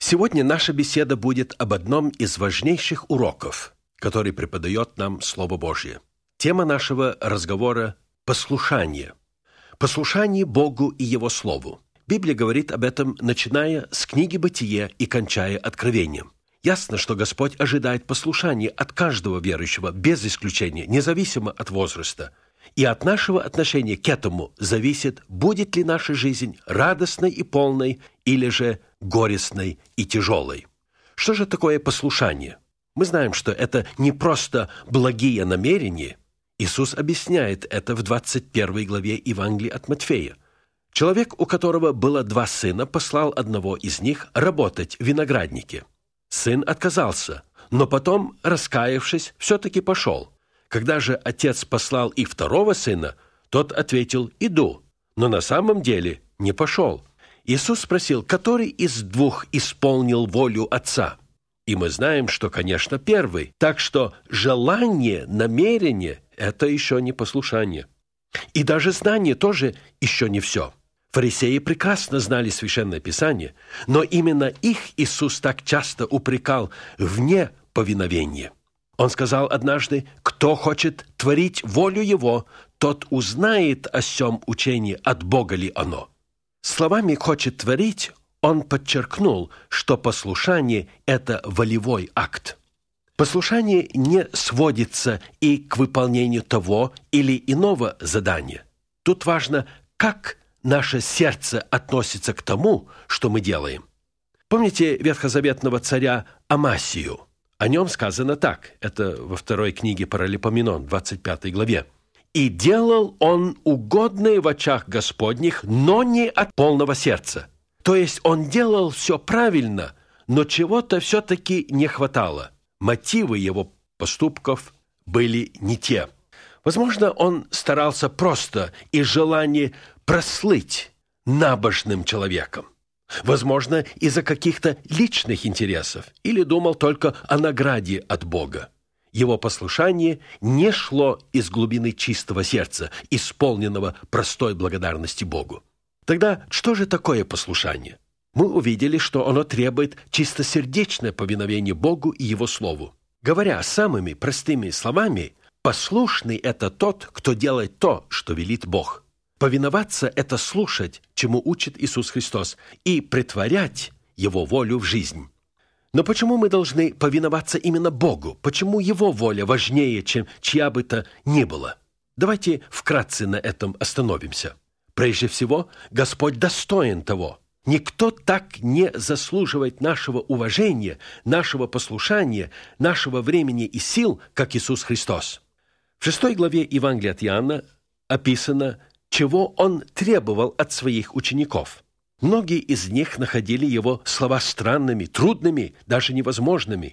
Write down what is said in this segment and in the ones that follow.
Сегодня наша беседа будет об одном из важнейших уроков, который преподает нам Слово Божье. Тема нашего разговора – послушание. Послушание Богу и Его Слову. Библия говорит об этом, начиная с книги «Бытие» и кончая Откровением. Ясно, что Господь ожидает послушания от каждого верующего, без исключения, независимо от возраста. И от нашего отношения к этому зависит, будет ли наша жизнь радостной и полной, или же горестной и тяжелой. Что же такое послушание? Мы знаем, что это не просто благие намерения. Иисус объясняет это в 21 главе Евангелия от Матфея. Человек, у которого было 2 сына, послал одного из них работать в винограднике. Сын отказался, но потом, раскаявшись, все-таки пошел. Когда же отец послал и второго сына, тот ответил: «Иду», но на самом деле не пошел. Иисус спросил, который из 2 исполнил волю отца? И мы знаем, что, конечно, первый. Так что желание, намерение – это еще не послушание. И даже знание тоже еще не все. Фарисеи прекрасно знали Священное Писание, но именно их Иисус так часто упрекал в неповиновении. Он сказал однажды: «Кто хочет творить волю Его, тот узнает о сем учении, от Бога ли оно». Словами «хочет творить» он подчеркнул, что послушание – это волевой акт. Послушание не сводится и к выполнению того или иного задания. Тут важно, как наше сердце относится к тому, что мы делаем. Помните ветхозаветного царя Амасию? О нем сказано так, это во 2 книге Паралипоменон, 25 главе. «И делал он угодное в очах Господних, но не от полного сердца». То есть он делал все правильно, но чего-то все-таки не хватало. Мотивы его поступков были не те. Возможно, он старался просто из желания прослыть набожным человеком. Возможно, из-за каких-то личных интересов, или думал только о награде от Бога. Его послушание не шло из глубины чистого сердца, исполненного простой благодарности Богу. Тогда что же такое послушание? Мы увидели, что оно требует чистосердечное повиновение Богу и Его Слову. Говоря самыми простыми словами, послушный – это тот, кто делает то, что велит Бог. Повиноваться – это слушать, чему учит Иисус Христос, и претворять Его волю в жизнь. Но почему мы должны повиноваться именно Богу? Почему Его воля важнее, чем чья бы то ни было? Давайте вкратце на этом остановимся. Прежде всего, Господь достоин того. Никто так не заслуживает нашего уважения, нашего послушания, нашего времени и сил, как Иисус Христос. В 6 главе Евангелия от Иоанна описано, чего Он требовал от своих учеников. Многие из них находили Его слова странными, трудными, даже невозможными.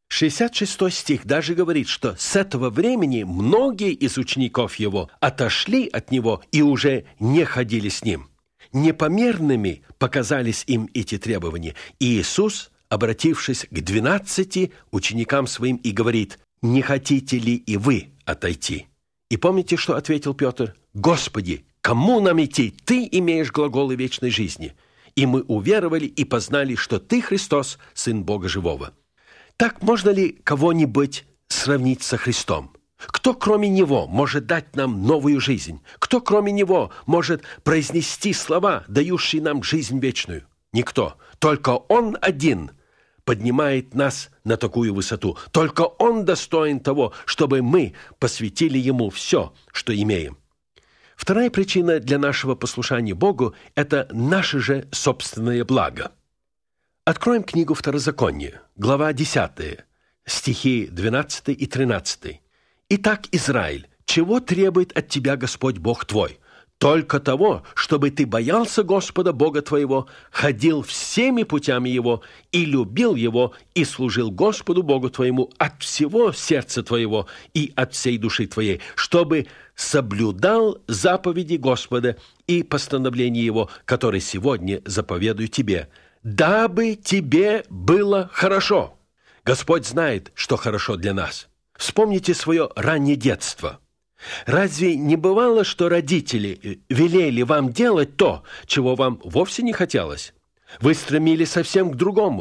66 стих даже говорит, что с этого времени многие из учеников Его отошли от Него и уже не ходили с Ним. Непомерными показались им эти требования, и Иисус, обратившись к 12 ученикам Своим, и говорит: «Не хотите ли и вы отойти?» И помните, что ответил Петр? «Господи, кому нам идти? Ты имеешь глаголы вечной жизни, и мы уверовали и познали, что Ты, Христос, Сын Бога Живого». Так можно ли кого-нибудь сравнить со Христом? Кто, кроме Него, может дать нам новую жизнь? Кто, кроме Него, может произнести слова, дающие нам жизнь вечную? Никто. Только Он один поднимает нас на такую высоту. Только Он достоин того, чтобы мы посвятили Ему все, что имеем. Вторая причина для нашего послушания Богу – это наше же собственное благо. Откроем книгу Второзакония, глава 10, стихи 12 и 13. «Итак, Израиль, чего требует от тебя Господь Бог твой? Только того, чтобы ты боялся Господа Бога твоего, ходил всеми путями Его и любил Его, и служил Господу Богу твоему от всего сердца твоего и от всей души твоей, чтобы соблюдал заповеди Господа и постановления Его, которые сегодня заповедую тебе, дабы тебе было хорошо». Господь знает, что хорошо для нас. Вспомните свое раннее детство. Разве не бывало, что родители велели вам делать то, чего вам вовсе не хотелось? Вы стремились совсем к другому.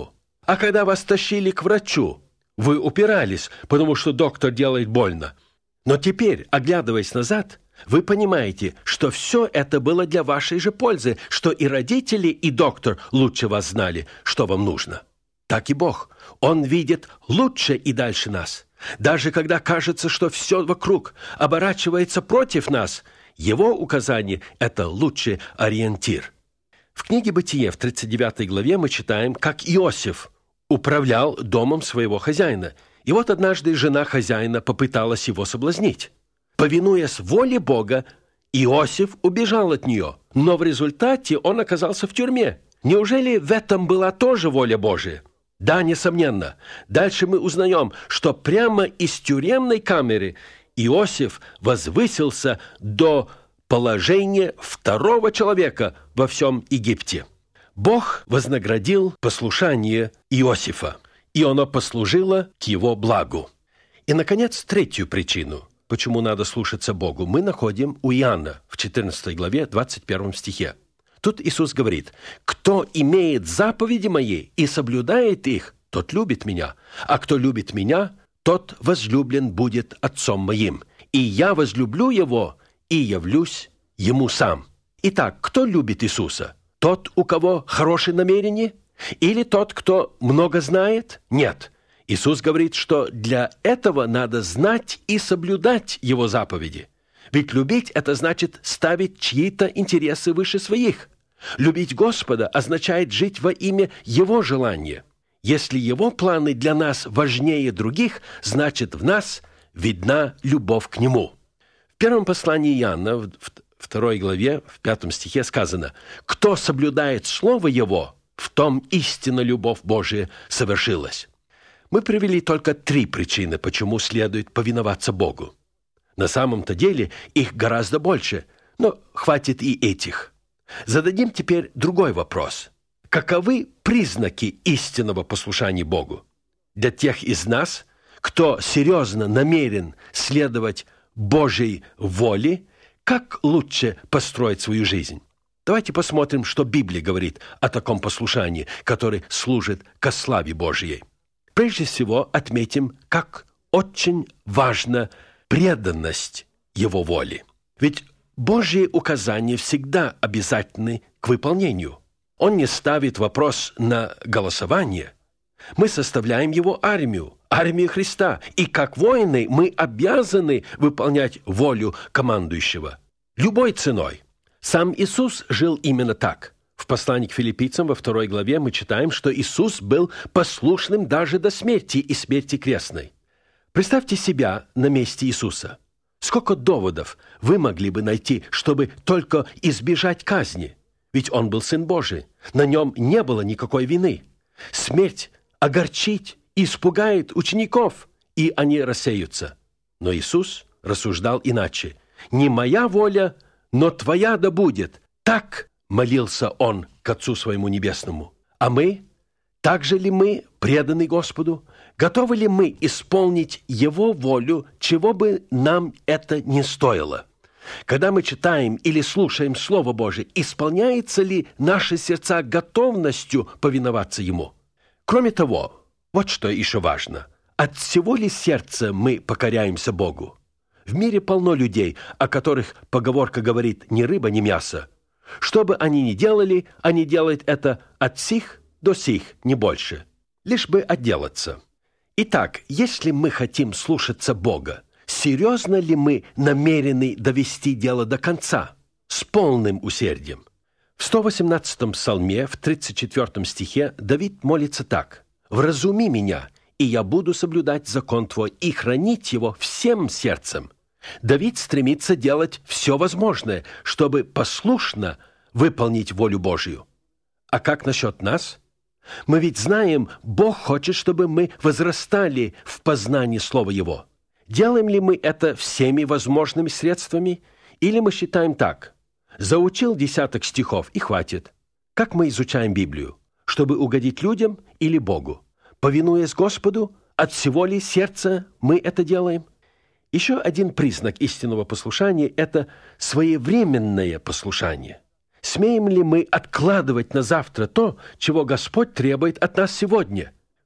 А когда вас тащили к врачу, вы упирались, потому что доктор делает больно. Но теперь, оглядываясь назад, вы понимаете, что все это было для вашей же пользы, что и родители, и доктор лучше вас знали, что вам нужно. Так и Бог. Он видит лучше и дальше нас. Даже когда кажется, что все вокруг оборачивается против нас, Его указание – это лучший ориентир. В книге «Бытие» в 39 главе мы читаем, как Иосиф управлял домом своего хозяина. И вот однажды жена хозяина попыталась его соблазнить. Повинуясь воле Бога, Иосиф убежал от нее, но в результате он оказался в тюрьме. Неужели в этом была тоже воля Божия? Да, несомненно. Дальше мы узнаем, что прямо из тюремной камеры Иосиф возвысился до положения второго человека во всем Египте. Бог вознаградил послушание Иосифа, и оно послужило к его благу. И, наконец, третью причину, почему надо слушаться Богу, мы находим у Иоанна в 14 главе, 21 стихе. Тут Иисус говорит: «Кто имеет заповеди мои и соблюдает их, тот любит меня, а кто любит меня, тот возлюблен будет Отцом моим, и я возлюблю его и явлюсь ему сам». Итак, кто любит Иисуса? Тот, у кого хорошие намерения? Или тот, кто много знает? Нет. Иисус говорит, что для этого надо знать и соблюдать Его заповеди. Ведь любить – это значит ставить чьи-то интересы выше своих. Любить Господа означает жить во имя Его желания. Если Его планы для нас важнее других, значит, в нас видна любовь к Нему. В первом послании Иоанна, в 2 главе, в 5 стихе сказано: «Кто соблюдает Слово Его, в том истинно любовь Божия совершилась». Мы привели только 3 причины, почему следует повиноваться Богу. На самом-то деле их гораздо больше, но хватит и этих. Зададим теперь другой вопрос. Каковы признаки истинного послушания Богу? Для тех из нас, кто серьезно намерен следовать Божьей воле, как лучше построить свою жизнь? Давайте посмотрим, что Библия говорит о таком послушании, которое служит ко славе Божьей. Прежде всего, отметим, как очень важна преданность Его воле. Ведь Божьи указания всегда обязательны к выполнению. Он не ставит вопрос на голосование. Мы составляем Его армию Христа, и как воины мы обязаны выполнять волю командующего любой ценой. Сам Иисус жил именно так. В послании к Филиппийцам во 2 главе мы читаем, что Иисус был послушным даже до смерти и смерти крестной. Представьте себя на месте Иисуса. Сколько доводов вы могли бы найти, чтобы только избежать казни? Ведь Он был Сын Божий. На Нем не было никакой вины. Смерть огорчит и испугает учеников, и они рассеются. Но Иисус рассуждал иначе. «Не моя воля, но Твоя да будет». Так молился Он к Отцу Своему Небесному. А мы? Также ли мы преданы Господу? Готовы ли мы исполнить Его волю, чего бы нам это ни стоило? Когда мы читаем или слушаем Слово Божие, исполняется ли наши сердца готовностью повиноваться Ему? Кроме того, вот что еще важно. От всего ли сердца мы покоряемся Богу? В мире полно людей, о которых поговорка говорит «ни рыба, ни мясо». Что бы они ни делали, они делают это от сих до сих, не больше. Лишь бы отделаться. Итак, если мы хотим слушаться Бога, серьезно ли мы намерены довести дело до конца, с полным усердием? В 118-м псалме, в 34 стихе, Давид молится так: «Вразуми меня, и я буду соблюдать закон Твой и хранить его всем сердцем». Давид стремится делать все возможное, чтобы послушно выполнить волю Божию. А как насчет нас? Мы ведь знаем, Бог хочет, чтобы мы возрастали в познании Слова Его. Делаем ли мы это всеми возможными средствами? Или мы считаем так: заучил десяток стихов и хватит? Как мы изучаем Библию? Чтобы угодить людям или Богу? Повинуясь Господу, от всего ли сердца мы это делаем? Еще один признак истинного послушания – это своевременное послушание. Смеем ли мы откладывать на завтра то, чего Господь требует от нас сегодня?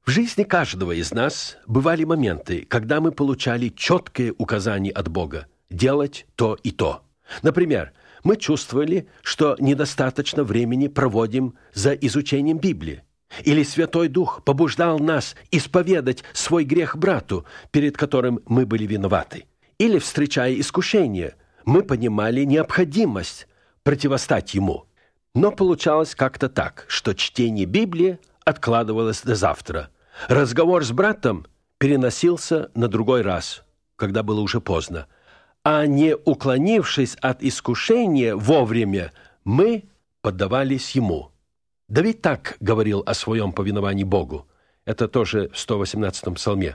В жизни каждого из нас бывали моменты, когда мы получали четкое указание от Бога делать то и то. Например, мы чувствовали, что недостаточно времени проводим за изучением Библии. Или Святой Дух побуждал нас исповедать свой грех брату, перед которым мы были виноваты. Или, встречая искушение, мы понимали необходимость противостать ему. Но получалось как-то так, что чтение Библии откладывалось до завтра. Разговор с братом переносился на другой раз, когда было уже поздно. А не уклонившись от искушения вовремя, мы поддавались ему. Давид так говорил о своем повиновании Богу. Это тоже в 118-м псалме.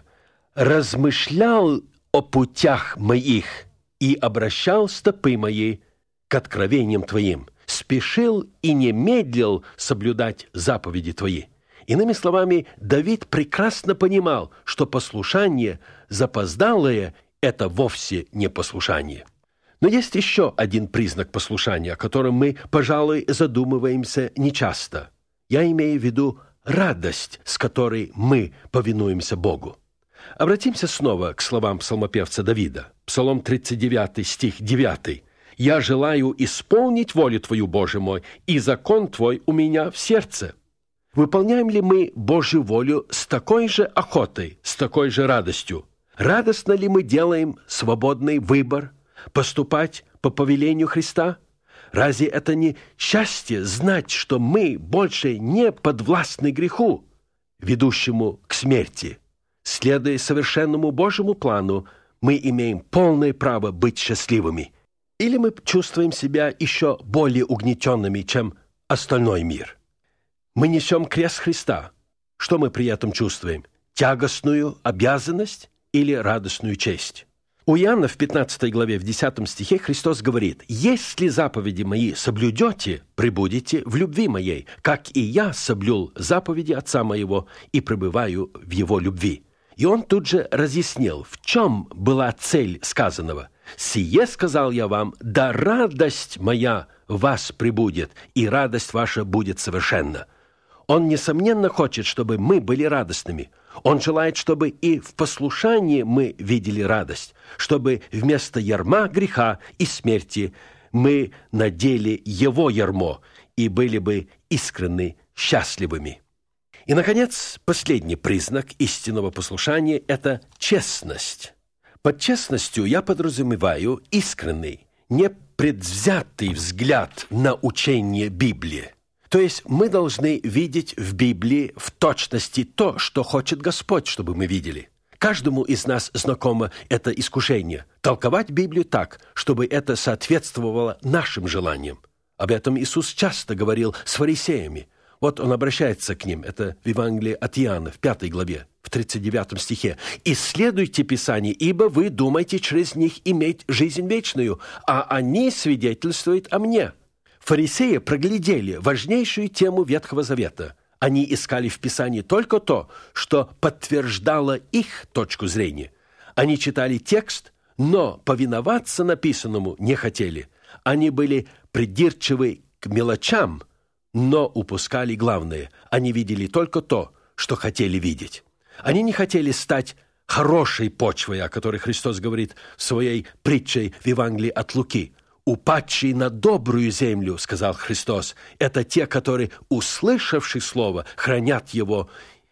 «Размышлял о путях моих и обращал стопы мои к откровениям Твоим, спешил и не медлил соблюдать заповеди Твои». Иными словами, Давид прекрасно понимал, что послушание запоздалое – это вовсе не послушание. Но есть еще один признак послушания, о котором мы, пожалуй, задумываемся нечасто. Я имею в виду радость, с которой мы повинуемся Богу. Обратимся снова к словам псалмопевца Давида. Псалом 39, стих 9. «Я желаю исполнить волю Твою, Боже мой, и закон Твой у меня в сердце». Выполняем ли мы Божью волю с такой же охотой, с такой же радостью? Радостно ли мы делаем свободный выбор поступать по повелению Христа? Разве это не счастье знать, что мы больше не подвластны греху, ведущему к смерти? Следуя совершенному Божьему плану, мы имеем полное право быть счастливыми. Или мы чувствуем себя еще более угнетенными, чем остальной мир? Мы несем крест Христа. Что мы при этом чувствуем? Тягостную обязанность или радостную честь? У Иоанна в 15 главе, в 10 стихе Христос говорит: «Если заповеди мои соблюдете, пребудете в любви моей, как и я соблюл заповеди Отца моего и пребываю в его любви». И он тут же разъяснил, в чем была цель сказанного. «Сие сказал я вам, да радость моя в вас пребудет, и радость ваша будет совершенна». Он, несомненно, хочет, чтобы мы были радостными. Он желает, чтобы и в послушании мы видели радость, чтобы вместо ярма греха и смерти мы надели его ярмо и были бы искренне счастливыми. И, наконец, последний признак истинного послушания – это честность. Под честностью я подразумеваю искренний, непредвзятый взгляд на учение Библии. То есть мы должны видеть в Библии в точности то, что хочет Господь, чтобы мы видели. Каждому из нас знакомо это искушение – толковать Библию так, чтобы это соответствовало нашим желаниям. Об этом Иисус часто говорил с фарисеями. Вот он обращается к ним, это в Евангелии от Иоанна, в 5 главе, в 39 стихе. «Исследуйте Писание, ибо вы думаете через них иметь жизнь вечную, а они свидетельствуют о мне». Фарисеи проглядели важнейшую тему Ветхого Завета. Они искали в Писании только то, что подтверждало их точку зрения. Они читали текст, но повиноваться написанному не хотели. Они были придирчивы к мелочам, но упускали главное. Они видели только то, что хотели видеть. Они не хотели стать хорошей почвой, о которой Христос говорит в своей притче в Евангелии от Луки. «Упадшие на добрую землю, — сказал Христос, — это те, которые, услышавши слово, хранят его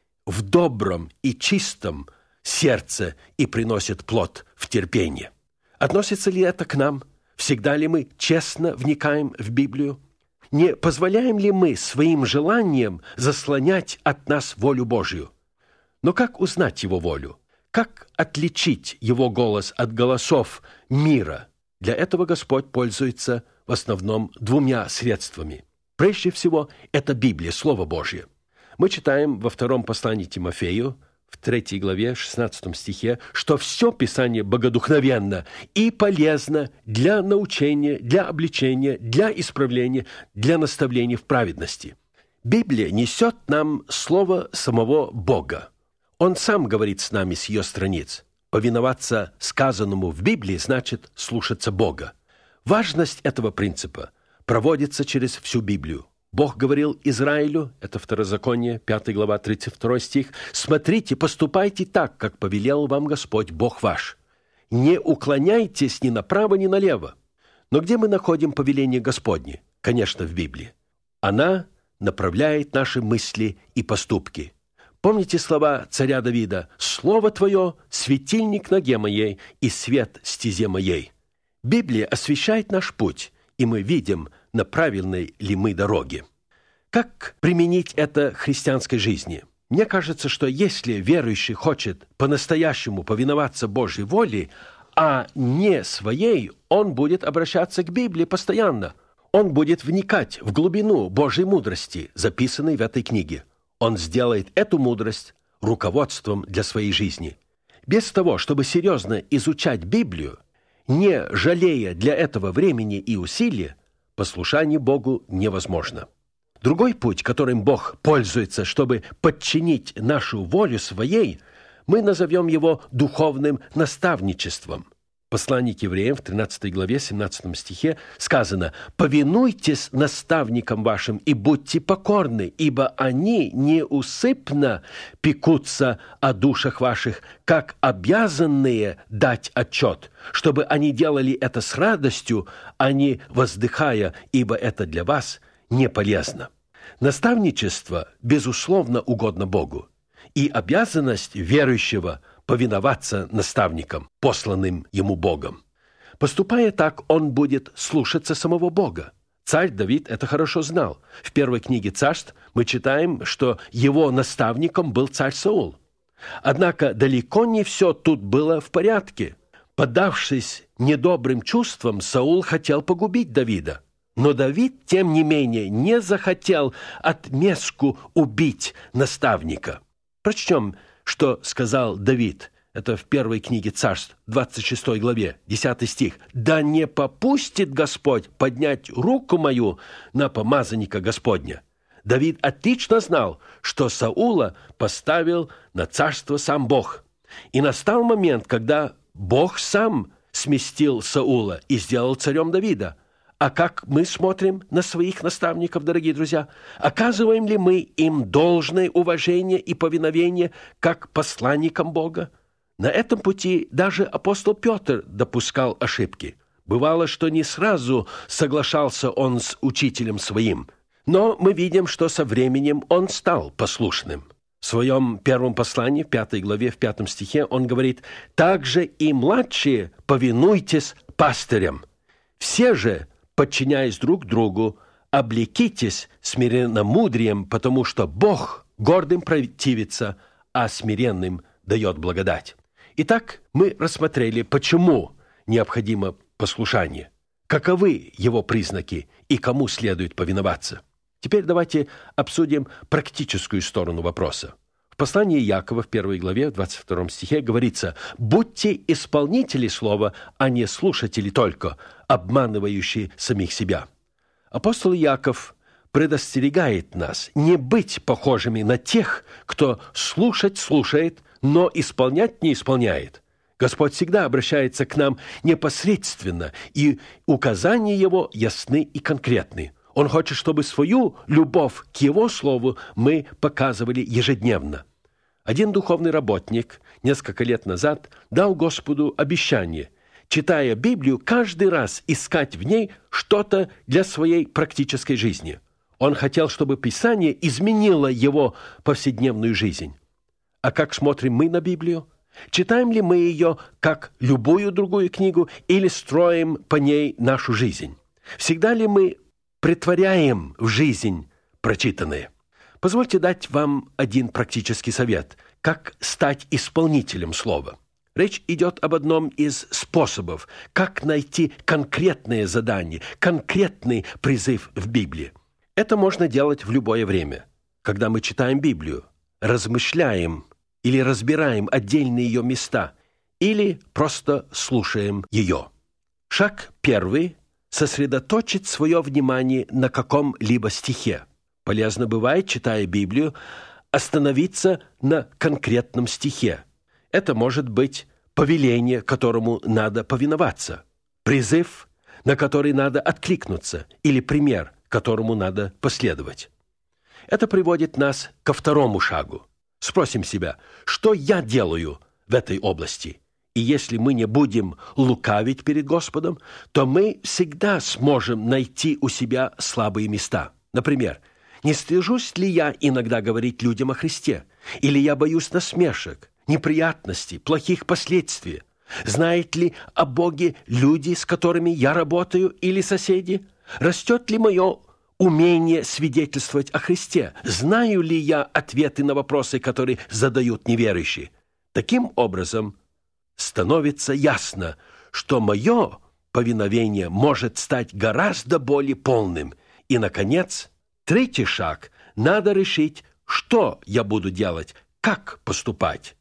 в добром и чистом сердце и приносят плод в терпении». Относится ли это к нам? Всегда ли мы честно вникаем в Библию? Не позволяем ли мы своим желаниям заслонять от нас волю Божью? Но как узнать Его волю? Как отличить Его голос от голосов мира? Для этого Господь пользуется в основном двумя средствами. Прежде всего, это Библия, Слово Божье. Мы читаем во втором послании Тимофею, в 3 главе, 16 стихе, что все Писание богодухновенно и полезно для научения, для обличения, для исправления, для наставления в праведности. Библия несет нам слово самого Бога. Он сам говорит с нами с ее страниц. Повиноваться сказанному в Библии значит слушаться Бога. Важность этого принципа проводится через всю Библию. Бог говорил Израилю, это Второзаконие, 5 глава, 32 стих, «Смотрите, поступайте так, как повелел вам Господь, Бог ваш. Не уклоняйтесь ни направо, ни налево». Но где мы находим повеление Господне? Конечно, в Библии. Она направляет наши мысли и поступки. Помните слова царя Давида: «Слово Твое – светильник ноге моей и свет стезе моей». Библия освещает наш путь, и мы видим, на правильной ли мы дороге. Как применить это в христианской жизни? Мне кажется, что если верующий хочет по-настоящему повиноваться Божьей воле, а не своей, он будет обращаться к Библии постоянно. Он будет вникать в глубину Божьей мудрости, записанной в этой книге. Он сделает эту мудрость руководством для своей жизни. Без того, чтобы серьезно изучать Библию, не жалея для этого времени и усилий, послушание Богу невозможно. Другой путь, которым Бог пользуется, чтобы подчинить нашу волю своей, мы назовем его духовным наставничеством. В послании к евреям в 13 главе, 17 стихе сказано: «Повинуйтесь наставникам вашим и будьте покорны, ибо они неусыпно пекутся о душах ваших, как обязанные дать отчет, чтобы они делали это с радостью, а не воздыхая, ибо это для вас не полезно». Наставничество, безусловно, угодно Богу, и обязанность верующего повиноваться наставникам, посланным ему Богом. Поступая так, он будет слушаться самого Бога. Царь Давид это хорошо знал. В первой книге Царств мы читаем, что его наставником был царь Саул. Однако далеко не все тут было в порядке. Поддавшись недобрым чувствам, Саул хотел погубить Давида. Но Давид, тем не менее, не захотел отместку убить наставника. Прочтем, что сказал Давид. Это в первой книге Царств, 26 главе, 10 стих. «Да не попустит Господь поднять руку мою на помазанника Господня». Давид отлично знал, что Саула поставил на царство сам Бог. И настал момент, когда Бог сам сместил Саула и сделал царем Давида. А как мы смотрим на своих наставников, дорогие друзья? Оказываем ли мы им должное уважение и повиновение, как посланникам Бога? На этом пути даже апостол Петр допускал ошибки. Бывало, что не сразу соглашался он с учителем своим, но мы видим, что со временем он стал послушным. В своем первом послании, в 5 главе, в 5 стихе, он говорит: «Также и младшие повинуйтесь пастырям. Все же, подчиняясь друг другу, облекитесь смиренномудрием, потому что Бог гордым противится, а смиренным дает благодать». Итак, мы рассмотрели, почему необходимо послушание, каковы его признаки и кому следует повиноваться. Теперь давайте обсудим практическую сторону вопроса. В послании Иакова в 1 главе, в 22 стихе говорится: «Будьте исполнители слова, а не слушатели только, обманывающие самих себя». Апостол Иаков предостерегает нас не быть похожими на тех, кто слушать слушает, но исполнять не исполняет. Господь всегда обращается к нам непосредственно, и указания Его ясны и конкретны. Он хочет, чтобы свою любовь к Его Слову мы показывали ежедневно. Один духовный работник несколько лет назад дал Господу обещание, читая Библию, каждый раз искать в ней что-то для своей практической жизни. Он хотел, чтобы Писание изменило его повседневную жизнь. А как смотрим мы на Библию? Читаем ли мы ее, как любую другую книгу, или строим по ней нашу жизнь? Всегда ли мы претворяем в жизнь прочитанное? Позвольте дать вам один практический совет, как стать исполнителем слова. Речь идет об одном из способов, как найти конкретное задание, конкретный призыв в Библии. Это можно делать в любое время, когда мы читаем Библию, размышляем или разбираем отдельные ее места, или просто слушаем ее. Шаг первый – сосредоточить свое внимание на каком-либо стихе. Полезно бывает, читая Библию, остановиться на конкретном стихе. Это может быть повеление, которому надо повиноваться, призыв, на который надо откликнуться, или пример, которому надо последовать. Это приводит нас ко второму шагу. Спросим себя, что я делаю в этой области? И если мы не будем лукавить перед Господом, то мы всегда сможем найти у себя слабые места. Например, не стыжусь ли я иногда говорить людям о Христе? Или я боюсь насмешек, неприятностей, плохих последствий? Знают ли о Боге люди, с которыми я работаю, или соседи? Растет ли мое умение свидетельствовать о Христе? Знаю ли я ответы на вопросы, которые задают неверующие? Таким образом, становится ясно, что мое повиновение может стать гораздо более полным. И, наконец, третий шаг – надо решить, что я буду делать, как поступать.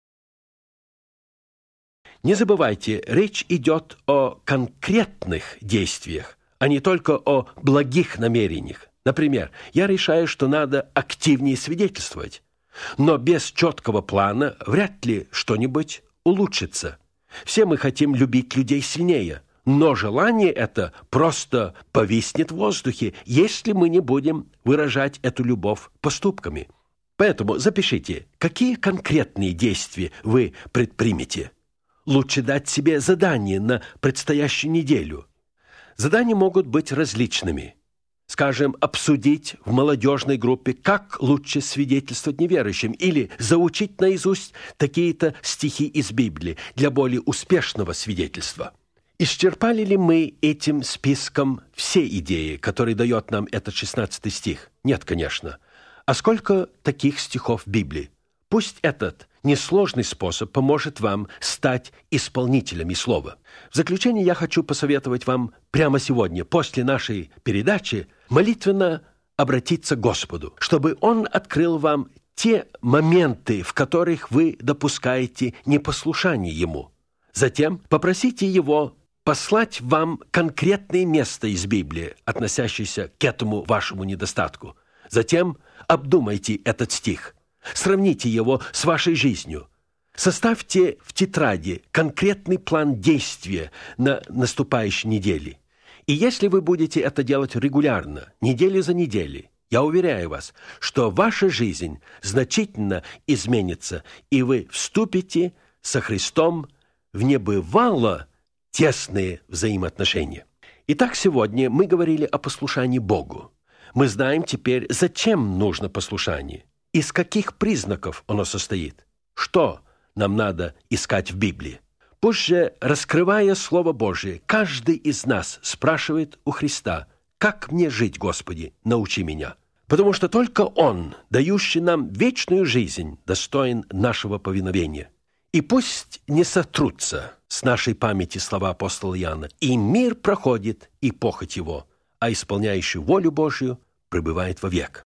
Не забывайте, речь идет о конкретных действиях, а не только о благих намерениях. Например, я решаю, что надо активнее свидетельствовать, но без четкого плана вряд ли что-нибудь улучшится. Все мы хотим любить людей сильнее, но желание это просто повиснет в воздухе, если мы не будем выражать эту любовь поступками. Поэтому запишите, какие конкретные действия вы предпримете. Лучше дать себе задание на предстоящую неделю. Задания могут быть различными. Скажем, обсудить в молодежной группе, как лучше свидетельствовать неверующим, или заучить наизусть такие-то стихи из Библии для более успешного свидетельства. Исчерпали ли мы этим списком все идеи, которые дает нам этот 16 стих? Нет, конечно. А сколько таких стихов в Библии? Пусть этот несложный способ поможет вам стать исполнителями слова. В заключение я хочу посоветовать вам прямо сегодня, после нашей передачи, молитвенно обратиться к Господу, чтобы Он открыл вам те моменты, в которых вы допускаете непослушание Ему. Затем попросите Его послать вам конкретное место из Библии, относящееся к этому вашему недостатку. Затем обдумайте этот стих. Сравните его с вашей жизнью. Составьте в тетради конкретный план действия на наступающей неделе. И если вы будете это делать регулярно, неделю за неделей, я уверяю вас, что ваша жизнь значительно изменится, и вы вступите со Христом в небывало тесные взаимоотношения. Итак, сегодня мы говорили о послушании Богу. Мы знаем теперь, зачем нужно послушание. Из каких признаков оно состоит? Что нам надо искать в Библии? Пусть же, раскрывая Слово Божие, каждый из нас спрашивает у Христа: «Как мне жить, Господи? Научи меня». Потому что только Он, дающий нам вечную жизнь, достоин нашего повиновения. И пусть не сотрутся с нашей памяти слова апостола Иоанна: «И мир проходит, и похоть его, а исполняющий волю Божию пребывает вовек».